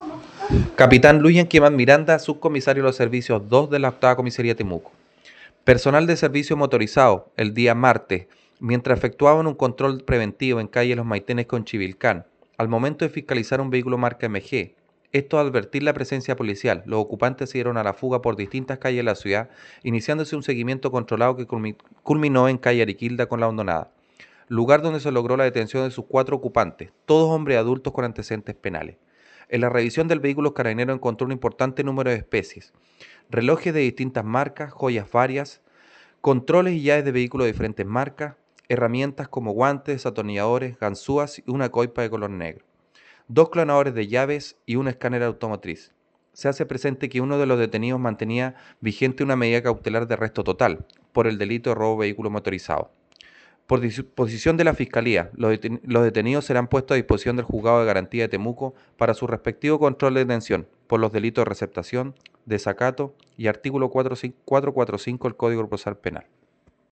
Capitán Luis Yanquemán Miranda, subcomisario de los servicios 2 de la 8ª Comisaría Temuco. Personal de servicio motorizado, el día martes, mientras efectuaban un control preventivo en calle Los Maitenes con Chivilcán, al momento de fiscalizar un vehículo marca MG. Esto al advertir la presencia policial, los ocupantes se dieron a la fuga por distintas calles de la ciudad, iniciándose un seguimiento controlado que culminó en calle Ariquilda con La Hondonada, lugar donde se logró la detención de sus 4 ocupantes, todos hombres adultos con antecedentes penales. En la revisión del vehículo, Carabineros encontró un importante número de especies, relojes de distintas marcas, joyas varias, controles y llaves de vehículos de diferentes marcas, herramientas como guantes, desatornilladores, ganzúas y una coipa de color negro, 2 clonadores de llaves y un escáner automotriz. Se hace presente que uno de los detenidos mantenía vigente una medida cautelar de arresto total por el delito de robo de vehículo motorizado. Por disposición de la Fiscalía, los detenidos serán puestos a disposición del Juzgado de Garantía de Temuco para su respectivo control de detención por los delitos de receptación, desacato y artículo 445 del Código Procesal Penal.